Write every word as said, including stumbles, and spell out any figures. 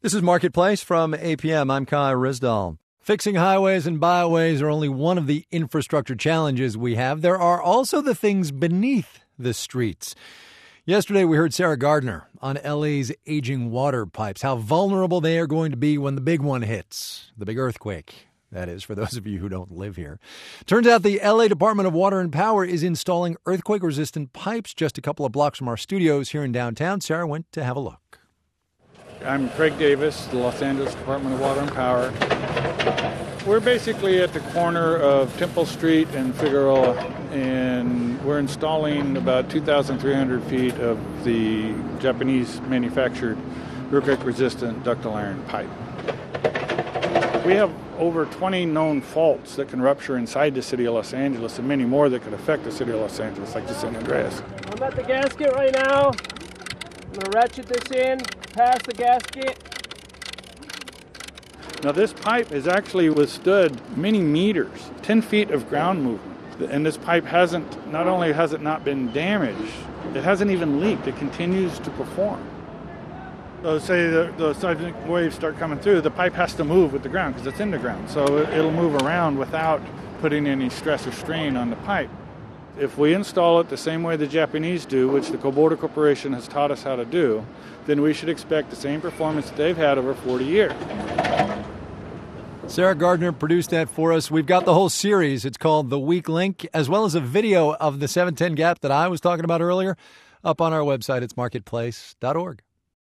This is Marketplace from A P M. I'm Kai Risdall. Fixing highways and byways are only one of the infrastructure challenges we have. There are also the things beneath the streets. Yesterday, we heard Sarah Gardner on L A's aging water pipes, how vulnerable they are going to be when the big one hits, the big earthquake. That is, for those of you who don't live here. Turns out the L A Department of Water and Power is installing earthquake-resistant pipes just a couple of blocks from our studios here in downtown. Sarah went to have a look. I'm Craig Davis, the Los Angeles Department of Water and Power. We're basically at the corner of Temple Street and Figueroa, and we're installing about two thousand three hundred feet of the Japanese-manufactured earthquake-resistant ductile iron pipe. We have over twenty known faults that can rupture inside the city of Los Angeles, and many more that could affect the city of Los Angeles, like the San Andreas. I'm at the gasket right now. I'm going to ratchet this in, past the gasket. Now this pipe has actually withstood many meters, ten feet of ground movement. And this pipe hasn't, not only has it not been damaged, it hasn't even leaked. It continues to perform. So say the, the seismic waves start coming through, the pipe has to move with the ground because it's in the ground. So it, it'll move around without putting any stress or strain on the pipe. If we install it the same way the Japanese do, which the Kubota Corporation has taught us how to do, then we should expect the same performance that they've had over forty years. Sarah Gardner produced that for us. We've got the whole series. It's called The Weak Link, as well as a video of the seven ten gap that I was talking about earlier, up on our website. It's marketplace dot org.